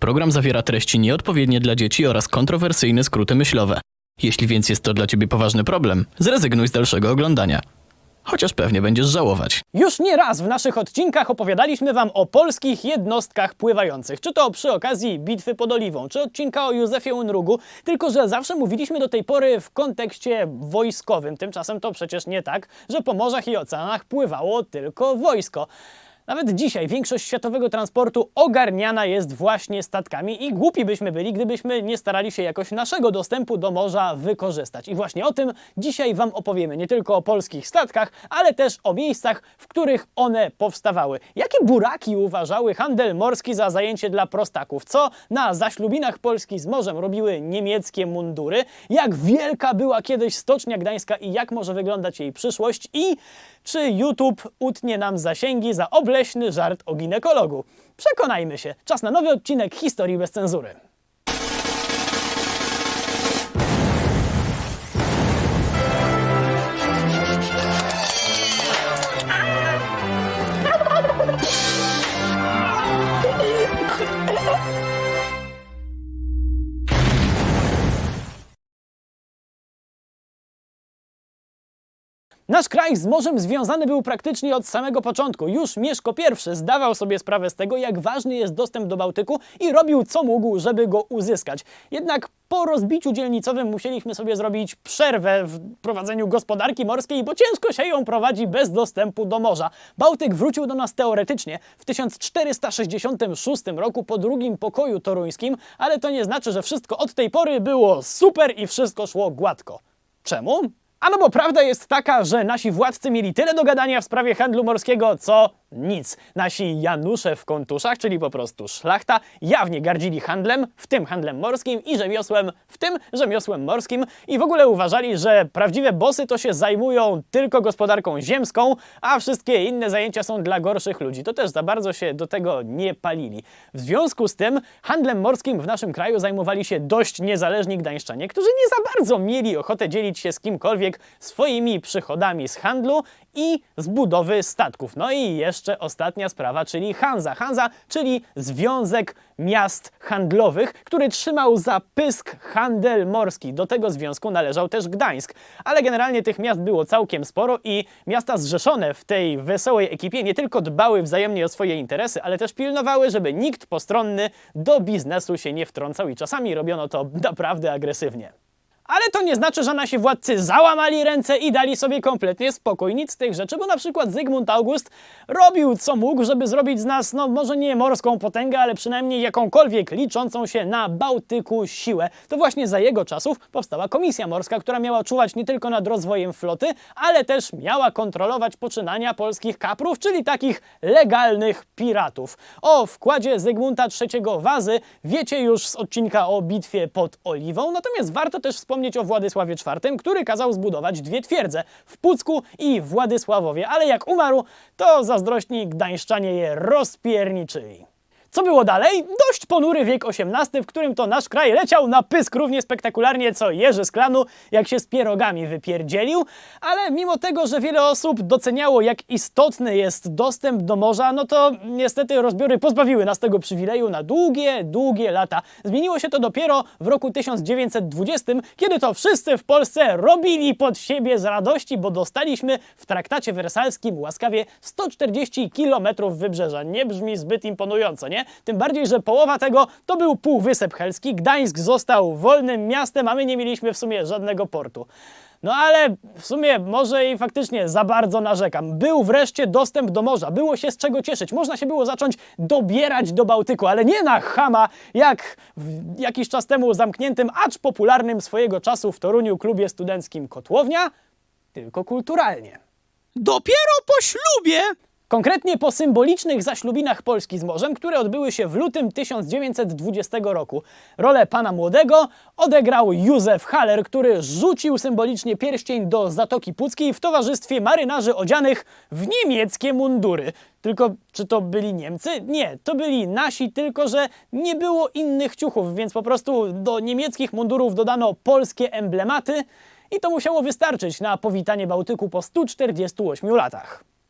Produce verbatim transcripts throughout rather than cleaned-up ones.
program zawiera treści nieodpowiednie dla dzieci oraz kontrowersyjne skróty myślowe. Jeśli więc jest to dla ciebie poważny problem, zrezygnuj z dalszego oglądania. Chociaż pewnie będziesz żałować. Już nie raz w naszych odcinkach opowiadaliśmy wam o polskich jednostkach pływających. Czy to przy okazji bitwy pod Oliwą, czy odcinka o Józefie Unrugu. Tylko że zawsze mówiliśmy do tej pory w kontekście wojskowym. Tymczasem to przecież nie tak, że po morzach i oceanach pływało tylko wojsko. Nawet dzisiaj większość światowego transportu ogarniana jest właśnie statkami i głupi byśmy byli, gdybyśmy nie starali się jakoś naszego dostępu do morza wykorzystać. I właśnie o tym dzisiaj wam opowiemy. Nie tylko o polskich statkach, ale też o miejscach, w których one powstawały. Jakie buraki uważały handel morski za zajęcie dla prostaków? Co na zaślubinach Polski z morzem robiły niemieckie mundury? Jak wielka była kiedyś Stocznia Gdańska i jak może wyglądać jej przyszłość? I czy YouTube utnie nam zasięgi za obleśny żart o ginekologu? Przekonajmy się. Czas na nowy odcinek Historii bez cenzury. Nasz kraj z morzem związany był praktycznie od samego początku. Już Mieszko I zdawał sobie sprawę z tego, jak ważny jest dostęp do Bałtyku i robił co mógł, żeby go uzyskać. Jednak po rozbiciu dzielnicowym musieliśmy sobie zrobić przerwę w prowadzeniu gospodarki morskiej, bo ciężko się ją prowadzi bez dostępu do morza. Bałtyk wrócił do nas teoretycznie w tysiąc czterysta sześćdziesiątym szóstym roku po drugim pokoju toruńskim, ale to nie znaczy, że wszystko od tej pory było super i wszystko szło gładko. Czemu? Ano bo prawda jest taka, że nasi władcy mieli tyle do gadania w sprawie handlu morskiego, co nic. Nasi Janusze w kontuszach, czyli po prostu szlachta, jawnie gardzili handlem, w tym handlem morskim, i rzemiosłem, w tym rzemiosłem morskim, i w ogóle uważali, że prawdziwe bossy to się zajmują tylko gospodarką ziemską, a wszystkie inne zajęcia są dla gorszych ludzi. To też za bardzo się do tego nie palili. W związku z tym handlem morskim w naszym kraju zajmowali się dość niezależni gdańszczanie, którzy nie za bardzo mieli ochotę dzielić się z kimkolwiek swoimi przychodami z handlu i z budowy statków. No i jeszcze ostatnia sprawa, czyli Hanza. Hanza, czyli Związek Miast Handlowych, który trzymał za pysk handel morski. Do tego związku należał też Gdańsk. Ale generalnie tych miast było całkiem sporo i miasta zrzeszone w tej wesołej ekipie nie tylko dbały wzajemnie o swoje interesy, ale też pilnowały, żeby nikt postronny do biznesu się nie wtrącał i czasami robiono to naprawdę agresywnie. Ale to nie znaczy, że nasi władcy załamali ręce i dali sobie kompletnie spokój. Nic z tych rzeczy, bo na przykład Zygmunt August robił co mógł, żeby zrobić z nas, no może nie morską potęgę, ale przynajmniej jakąkolwiek liczącą się na Bałtyku siłę. To właśnie za jego czasów powstała Komisja Morska, która miała czuwać nie tylko nad rozwojem floty, ale też miała kontrolować poczynania polskich kaprów, czyli takich legalnych piratów. O wkładzie Zygmunta trzeciego Wazy wiecie już z odcinka o bitwie pod Oliwą, natomiast warto też wspomnieć o Władysławie czwartym, który kazał zbudować dwie twierdze w Pucku i Władysławowie, ale jak umarł, to zazdrośni gdańszczanie je rozpierniczyli. Co było dalej? Dość ponury wiek osiemnasty, w którym to nasz kraj leciał na pysk równie spektakularnie co Jerzy z klanu, jak się z pierogami wypierdzielił, ale mimo tego, że wiele osób doceniało, jak istotny jest dostęp do morza, no to niestety rozbiory pozbawiły nas tego przywileju na długie, długie lata. Zmieniło się to dopiero w roku tysiąc dziewięćset dwudziestym, kiedy to wszyscy w Polsce robili pod siebie z radości, bo dostaliśmy w traktacie wersalskim łaskawie sto czterdzieści kilometrów wybrzeża. Nie brzmi zbyt imponująco, nie? Tym bardziej, że połowa tego to był Półwysep Helski, Gdańsk został wolnym miastem, a my nie mieliśmy w sumie żadnego portu. No ale w sumie może i faktycznie za bardzo narzekam. Był wreszcie dostęp do morza, było się z czego cieszyć. Można się było zacząć dobierać do Bałtyku, ale nie na chama, jak w jakiś czas temu zamkniętym, acz popularnym swojego czasu w Toruniu klubie studenckim Kotłownia, tylko kulturalnie. Dopiero po ślubie! Konkretnie po symbolicznych zaślubinach Polski z morzem, które odbyły się w lutym tysiąc dziewięćset dwudziestego roku. Rolę pana młodego odegrał Józef Haller, który rzucił symbolicznie pierścień do Zatoki Puckiej w towarzystwie marynarzy odzianych w niemieckie mundury. Tylko czy to byli Niemcy? Nie, to byli nasi, tylko że nie było innych ciuchów, więc po prostu do niemieckich mundurów dodano polskie emblematy i to musiało wystarczyć na powitanie Bałtyku po stu czterdziestu ośmiu latach.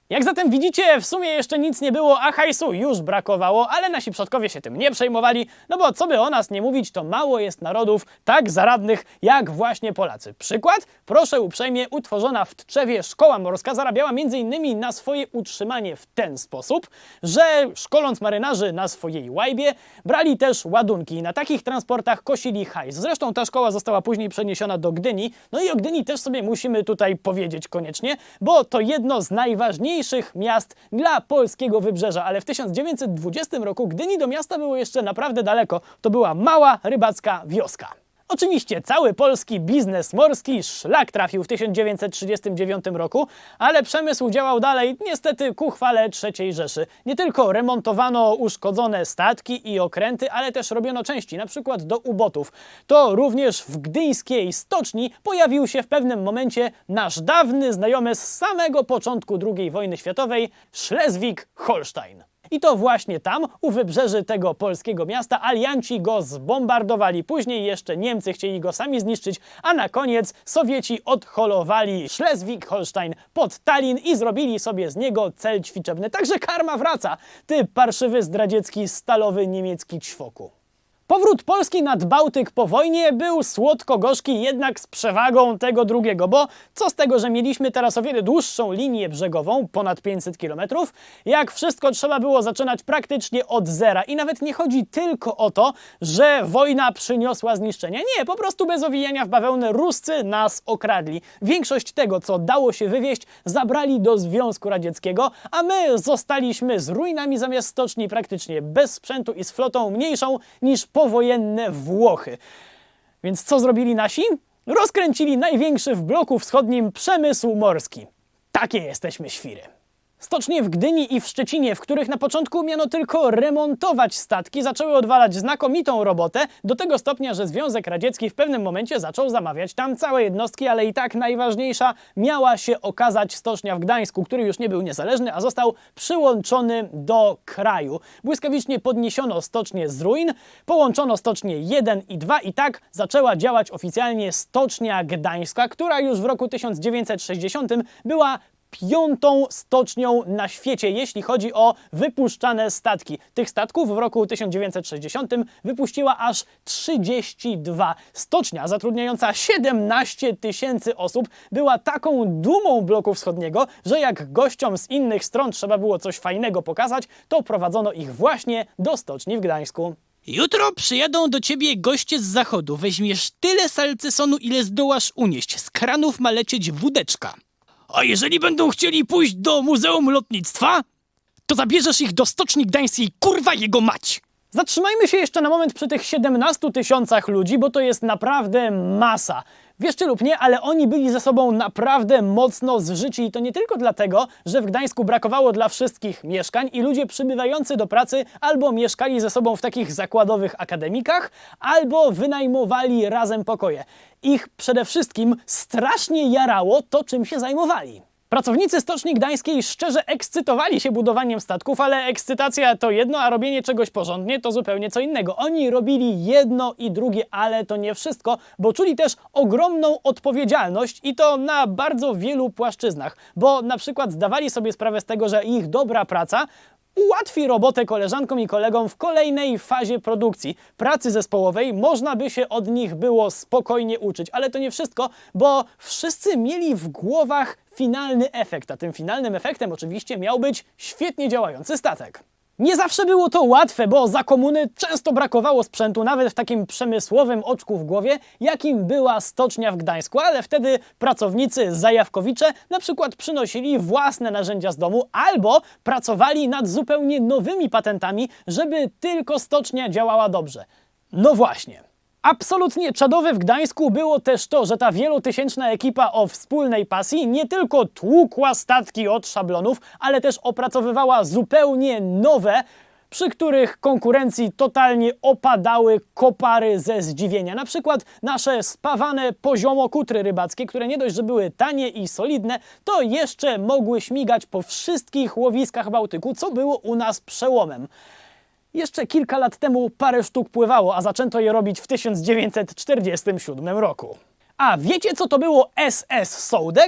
Jak zatem widzicie, w sumie jeszcze nic nie było, a hajsu już brakowało, ale nasi przodkowie się tym nie przejmowali, no bo co by o nas nie mówić, to mało jest narodów tak zaradnych jak właśnie Polacy. Przykład? Proszę uprzejmie, utworzona w Tczewie szkoła morska zarabiała między innymi na swoje utrzymanie w ten sposób, że szkoląc marynarzy na swojej łajbie, brali też ładunki i na takich transportach kosili hajs. Zresztą ta szkoła została później przeniesiona do Gdyni, no i o Gdyni też sobie musimy tutaj powiedzieć koniecznie, bo to jedno z najważniejszych miast dla polskiego wybrzeża, ale w tysiąc dziewięćset dwudziestym roku Gdyni do miasta było jeszcze naprawdę daleko. To była mała rybacka wioska. Oczywiście cały polski biznes morski szlak trafił w tysiąc dziewięćset trzydziestym dziewiątym roku, ale przemysł działał dalej, niestety ku chwale trzeciej Rzeszy. Nie tylko remontowano uszkodzone statki i okręty, ale też robiono części, na przykład do ubotów. To również w gdyńskiej stoczni pojawił się w pewnym momencie nasz dawny znajomy z samego początku drugiej wojny światowej, Schleswig-Holstein. I to właśnie tam, u wybrzeży tego polskiego miasta, alianci go zbombardowali. Później jeszcze Niemcy chcieli go sami zniszczyć, a na koniec Sowieci odholowali Schleswig-Holstein pod Tallin i zrobili sobie z niego cel ćwiczebny. Także karma wraca, ty parszywy, zdradziecki, stalowy niemiecki ćwoku. Powrót Polski nad Bałtyk po wojnie był słodko-gorzki, jednak z przewagą tego drugiego, bo co z tego, że mieliśmy teraz o wiele dłuższą linię brzegową, ponad pięćset kilometrów, jak wszystko trzeba było zaczynać praktycznie od zera. I nawet nie chodzi tylko o to, że wojna przyniosła zniszczenia. Nie, po prostu bez owijania w bawełnę Ruscy nas okradli. Większość tego, co dało się wywieźć, zabrali do Związku Radzieckiego, a my zostaliśmy z ruinami zamiast stoczni, praktycznie bez sprzętu i z flotą mniejszą niż powojenne Włochy. Więc co zrobili nasi? Rozkręcili największy w bloku wschodnim przemysł morski. Takie jesteśmy świry. Stocznie w Gdyni i w Szczecinie, w których na początku miano tylko remontować statki, zaczęły odwalać znakomitą robotę, do tego stopnia, że Związek Radziecki w pewnym momencie zaczął zamawiać tam całe jednostki, ale i tak najważniejsza miała się okazać stocznia w Gdańsku, który już nie był niezależny, a został przyłączony do kraju. Błyskawicznie podniesiono stocznię z ruin, połączono stocznie jeden i dwa i tak zaczęła działać oficjalnie Stocznia Gdańska, która już w roku tysiąc dziewięćset sześćdziesiątym była piątą stocznią na świecie, jeśli chodzi o wypuszczane statki. Tych statków w roku tysiąc dziewięćset sześćdziesiątym wypuściła aż trzydzieści dwa. Stocznia zatrudniająca siedemnaście tysięcy osób była taką dumą bloku wschodniego, że jak gościom z innych stron trzeba było coś fajnego pokazać, to prowadzono ich właśnie do stoczni w Gdańsku. Jutro przyjadą do ciebie goście z zachodu. Weźmiesz tyle salcesonu, ile zdołasz unieść. Z kranów ma lecieć wódeczka. A jeżeli będą chcieli pójść do Muzeum Lotnictwa, to zabierzesz ich do Stoczni Gdańskiej, kurwa jego mać! Zatrzymajmy się jeszcze na moment przy tych siedemnastu tysiącach ludzi, bo to jest naprawdę masa. Wierzcie lub nie, ale oni byli ze sobą naprawdę mocno zżyci i to nie tylko dlatego, że w Gdańsku brakowało dla wszystkich mieszkań i ludzie przybywający do pracy albo mieszkali ze sobą w takich zakładowych akademikach, albo wynajmowali razem pokoje. Ich przede wszystkim strasznie jarało to, czym się zajmowali. Pracownicy Stoczni Gdańskiej szczerze ekscytowali się budowaniem statków, ale ekscytacja to jedno, a robienie czegoś porządnie to zupełnie co innego. Oni robili jedno i drugie, ale to nie wszystko, bo czuli też ogromną odpowiedzialność i to na bardzo wielu płaszczyznach, bo na przykład zdawali sobie sprawę z tego, że ich dobra praca ułatwi robotę koleżankom i kolegom w kolejnej fazie produkcji. Pracy zespołowej można by się od nich było spokojnie uczyć, ale to nie wszystko, bo wszyscy mieli w głowach finalny efekt, a tym finalnym efektem oczywiście miał być świetnie działający statek. Nie zawsze było to łatwe, bo za komuny często brakowało sprzętu, nawet w takim przemysłowym oczku w głowie, jakim była stocznia w Gdańsku, ale wtedy pracownicy zajawkowicze na przykład przynosili własne narzędzia z domu albo pracowali nad zupełnie nowymi patentami, żeby tylko stocznia działała dobrze. No właśnie. Absolutnie czadowe w Gdańsku było też to, że ta wielotysięczna ekipa o wspólnej pasji nie tylko tłukła statki od szablonów, ale też opracowywała zupełnie nowe, przy których konkurencji totalnie opadały kopary ze zdziwienia. Na przykład nasze spawane poziomo kutry rybackie, które nie dość, że były tanie i solidne, to jeszcze mogły śmigać po wszystkich łowiskach Bałtyku, co było u nas przełomem. Jeszcze kilka lat temu parę sztuk pływało, a zaczęto je robić w tysiąc dziewięćset czterdziestym siódmym roku. A wiecie, co to było S S Sołdek?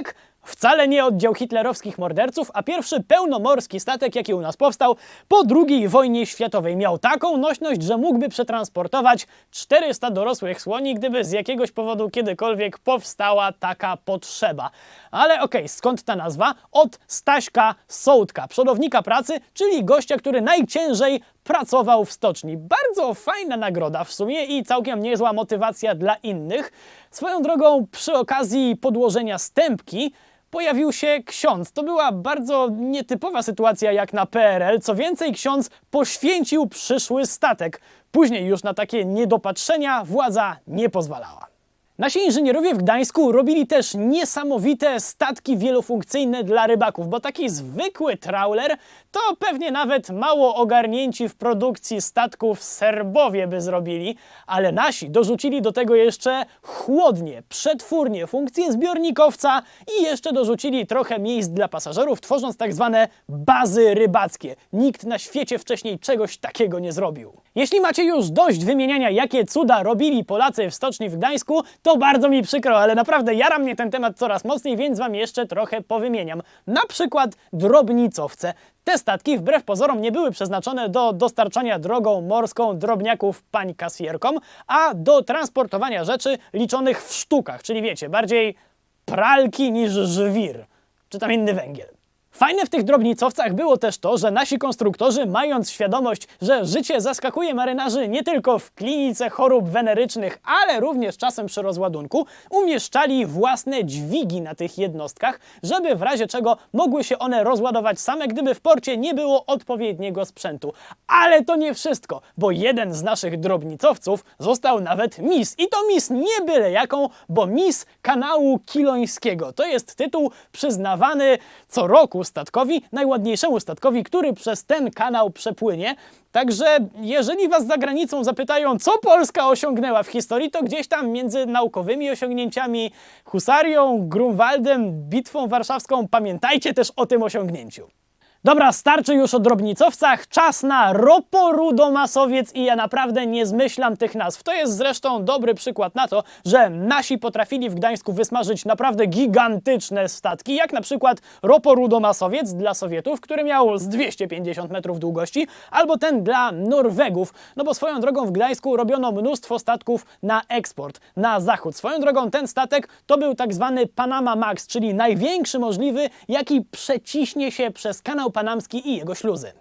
Wcale nie oddział hitlerowskich morderców, a pierwszy pełnomorski statek, jaki u nas powstał po drugiej wojnie światowej. Miał taką nośność, że mógłby przetransportować czterysta dorosłych słoni, gdyby z jakiegoś powodu kiedykolwiek powstała taka potrzeba. Ale okej, okay, skąd ta nazwa? Od Staśka Sołtka, przodownika pracy, czyli gościa, który najciężej pracował w stoczni. Bardzo fajna nagroda w sumie i całkiem niezła motywacja dla innych. Swoją drogą, przy okazji podłożenia stępki pojawił się ksiądz. To była bardzo nietypowa sytuacja jak na P R L. Co więcej, ksiądz poświęcił przyszły statek. Później już na takie niedopatrzenia władza nie pozwalała. Nasi inżynierowie w Gdańsku robili też niesamowite statki wielofunkcyjne dla rybaków, bo taki zwykły trawler to pewnie nawet mało ogarnięci w produkcji statków Serbowie by zrobili, ale nasi dorzucili do tego jeszcze chłodnie, przetwórnie, funkcję zbiornikowca i jeszcze dorzucili trochę miejsc dla pasażerów, tworząc tak zwane bazy rybackie. Nikt na świecie wcześniej czegoś takiego nie zrobił. Jeśli macie już dość wymieniania, jakie cuda robili Polacy w stoczni w Gdańsku, to bardzo mi przykro, ale naprawdę jara mnie ten temat coraz mocniej, więc wam jeszcze trochę powymieniam. Na przykład drobnicowce. Te statki wbrew pozorom nie były przeznaczone do dostarczania drogą morską drobniaków pań kasjerkom, a do transportowania rzeczy liczonych w sztukach, czyli wiecie, bardziej pralki niż żwir, czy tam inny węgiel. Fajne w tych drobnicowcach było też to, że nasi konstruktorzy, mając świadomość, że życie zaskakuje marynarzy nie tylko w klinice chorób wenerycznych, ale również czasem przy rozładunku, umieszczali własne dźwigi na tych jednostkach, żeby w razie czego mogły się one rozładować same, gdyby w porcie nie było odpowiedniego sprzętu. Ale to nie wszystko, bo jeden z naszych drobnicowców został nawet Miss. I to Miss nie byle jaką, bo Miss Kanału Kilońskiego. To jest tytuł przyznawany co roku statkowi, najładniejszemu statkowi, który przez ten kanał przepłynie. Także jeżeli was za granicą zapytają, co Polska osiągnęła w historii, to gdzieś tam między naukowymi osiągnięciami, husarią, Grunwaldem, bitwą warszawską, pamiętajcie też o tym osiągnięciu. Dobra, starczy już o drobnicowcach, czas na roporudomasowiec i ja naprawdę nie zmyślam tych nazw. To jest zresztą dobry przykład na to, że nasi potrafili w Gdańsku wysmażyć naprawdę gigantyczne statki, jak na przykład roporudomasowiec dla Sowietów, który miał z dwieście pięćdziesiąt metrów długości, albo ten dla Norwegów, no bo swoją drogą w Gdańsku robiono mnóstwo statków na eksport, na zachód. Swoją drogą ten statek to był tak zwany Panama Max, czyli największy możliwy, jaki przeciśnie się przez kanał panamski i jego śluzy.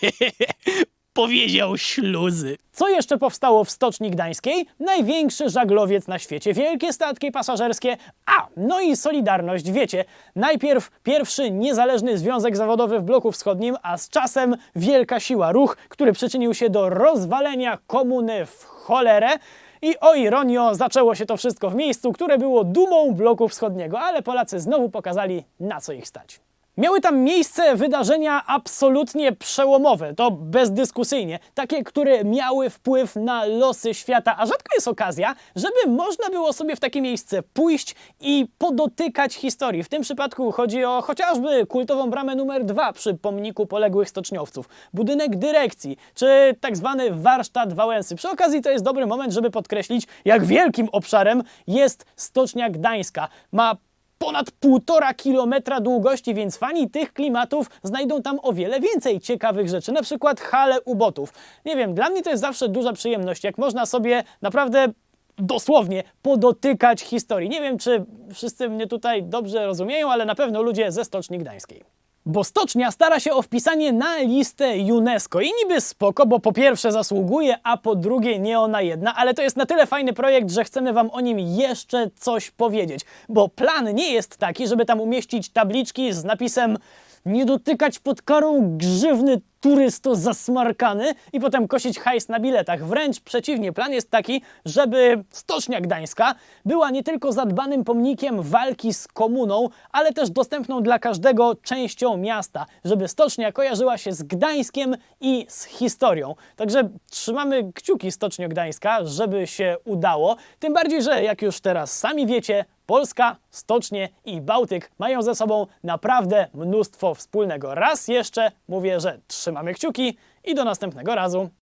Powiedział śluzy. Co jeszcze powstało w Stoczni Gdańskiej? Największy żaglowiec na świecie, wielkie statki pasażerskie, a no i Solidarność, wiecie, najpierw pierwszy niezależny związek zawodowy w bloku wschodnim, a z czasem wielka siła, ruch, który przyczynił się do rozwalenia komuny w cholerę. I o ironio, zaczęło się to wszystko w miejscu, które było dumą bloku wschodniego, ale Polacy znowu pokazali, na co ich stać. Miały tam miejsce wydarzenia absolutnie przełomowe, to bezdyskusyjnie, takie, które miały wpływ na losy świata, a rzadko jest okazja, żeby można było sobie w takie miejsce pójść i podotykać historii. W tym przypadku chodzi o chociażby kultową bramę numer dwa przy pomniku poległych stoczniowców, budynek dyrekcji, czy tak zwany warsztat Wałęsy. Przy okazji to jest dobry moment, żeby podkreślić, jak wielkim obszarem jest Stocznia Gdańska. Ma ponad półtora kilometra długości, więc fani tych klimatów znajdą tam o wiele więcej ciekawych rzeczy, na przykład hale ubotów. Nie wiem, dla mnie to jest zawsze duża przyjemność, jak można sobie naprawdę dosłownie podotykać historii. Nie wiem, czy wszyscy mnie tutaj dobrze rozumieją, ale na pewno ludzie ze Stoczni Gdańskiej. Bo stocznia stara się o wpisanie na listę UNESCO i niby spoko, bo po pierwsze zasługuje, a po drugie nie ona jedna, ale to jest na tyle fajny projekt, że chcemy wam o nim jeszcze coś powiedzieć. Bo plan nie jest taki, żeby tam umieścić tabliczki z napisem "nie dotykać pod karą grzywny turysto zasmarkany" i potem kosić hajs na biletach. Wręcz przeciwnie, plan jest taki, żeby Stocznia Gdańska była nie tylko zadbanym pomnikiem walki z komuną, ale też dostępną dla każdego częścią miasta, żeby stocznia kojarzyła się z Gdańskiem i z historią. Także trzymamy kciuki, Stocznio Gdańska, żeby się udało. Tym bardziej, że jak już teraz sami wiecie, Polska, stocznie i Bałtyk mają ze sobą naprawdę mnóstwo wspólnego. Raz jeszcze mówię, że trzymamy kciuki i do następnego razu.